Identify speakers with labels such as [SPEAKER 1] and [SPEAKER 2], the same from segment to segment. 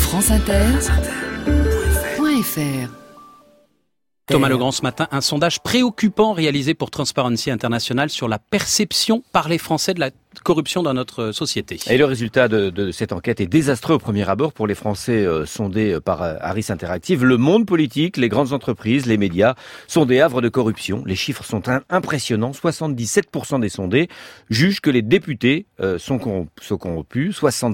[SPEAKER 1] franceinter.fr.
[SPEAKER 2] Thomas Legrand, ce matin, un sondage préoccupant réalisé pour Transparency International sur la perception par les Français de la corruption dans notre société.
[SPEAKER 3] Et le résultat de cette enquête est désastreux au premier abord pour les Français sondés par Harris Interactive. Le monde politique, les grandes entreprises, les médias sont des havres de corruption. Les chiffres sont impressionnants. 77% des sondés jugent que les députés sont corrompus.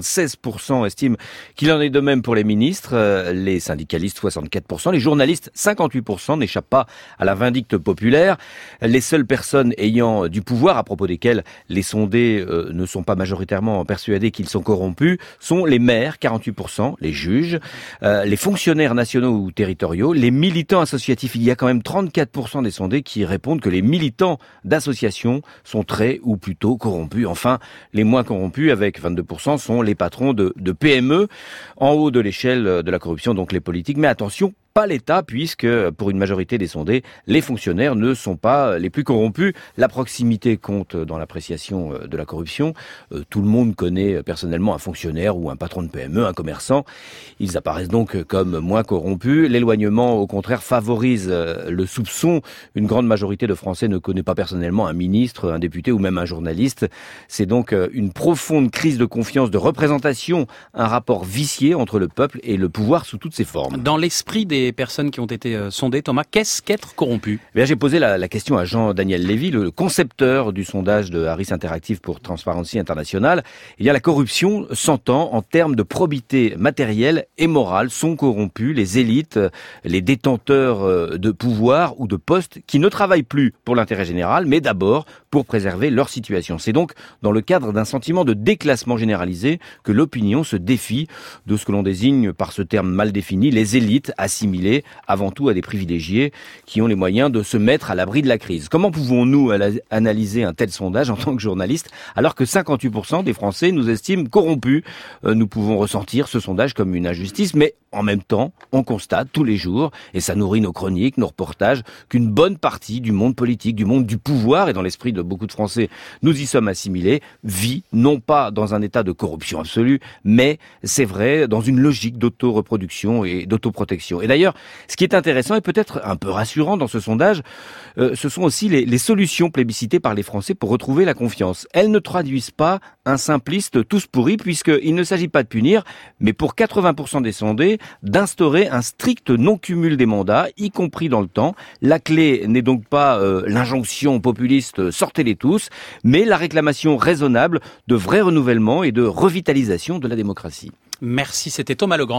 [SPEAKER 3] 76% estiment qu'il en est de même pour les ministres. Les syndicalistes, 64%. Les journalistes, 58%, n'échappent pas à la vindicte populaire. Les seules personnes ayant du pouvoir, à propos desquelles les sondés ne sont pas majoritairement persuadés qu'ils sont corrompus, sont les maires, 48%, les juges, les fonctionnaires nationaux ou territoriaux, les militants associatifs. Il y a quand même 34% des sondés qui répondent que les militants d'associations sont très ou plutôt corrompus. Enfin, les moins corrompus, avec 22%, sont les patrons de PME, en haut de l'échelle de la corruption, donc les politiques. Mais attention, pas l'État, puisque pour une majorité des sondés, les fonctionnaires ne sont pas les plus corrompus. La proximité compte dans l'appréciation de la corruption. Tout le monde connaît personnellement un fonctionnaire ou un patron de PME, un commerçant. Ils apparaissent donc comme moins corrompus. L'éloignement, au contraire, favorise le soupçon. Une grande majorité de Français ne connaît pas personnellement un ministre, un député ou même un journaliste. C'est donc une profonde crise de confiance, de représentation, un rapport vicié entre le peuple et le pouvoir sous toutes ses formes.
[SPEAKER 2] Dans l'esprit des personnes qui ont été sondées, Thomas, qu'est-ce qu'être corrompu ?
[SPEAKER 3] Bien, j'ai posé la question à Jean-Daniel Lévy, le concepteur du sondage de Harris Interactive pour Transparency International. Il y a la corruption s'entend en termes de probité matérielle et morale. Sont corrompus les élites, les détenteurs de pouvoir ou de postes qui ne travaillent plus pour l'intérêt général, mais d'abord pour préserver leur situation. C'est donc dans le cadre d'un sentiment de déclassement généralisé que l'opinion se défie de ce que l'on désigne par ce terme mal défini, les élites assimilées avant tout à des privilégiés qui ont les moyens de se mettre à l'abri de la crise. Comment pouvons-nous analyser un tel sondage en tant que journaliste alors que 58% des Français nous estiment corrompus ? Nous pouvons ressentir ce sondage comme une injustice, mais en même temps, on constate tous les jours, et ça nourrit nos chroniques, nos reportages, qu'une bonne partie du monde politique, du monde du pouvoir, et dans l'esprit de beaucoup de Français, nous y sommes assimilés, vit non pas dans un état de corruption absolue, mais, c'est vrai, dans une logique d'auto-reproduction et d'autoprotection. Et d'ailleurs, ce qui est intéressant et peut-être un peu rassurant dans ce sondage, ce sont aussi les solutions plébiscitées par les Français pour retrouver la confiance. Elles ne traduisent pas un simpliste tous pourris, puisqu'il ne s'agit pas de punir, mais pour 80% des sondés, d'instaurer un strict non-cumul des mandats, y compris dans le temps. La clé n'est donc pas l'injonction populiste « sortez-les tous », mais la réclamation raisonnable de vrai renouvellement et de revitalisation de la démocratie.
[SPEAKER 2] Merci, c'était Thomas Legrand.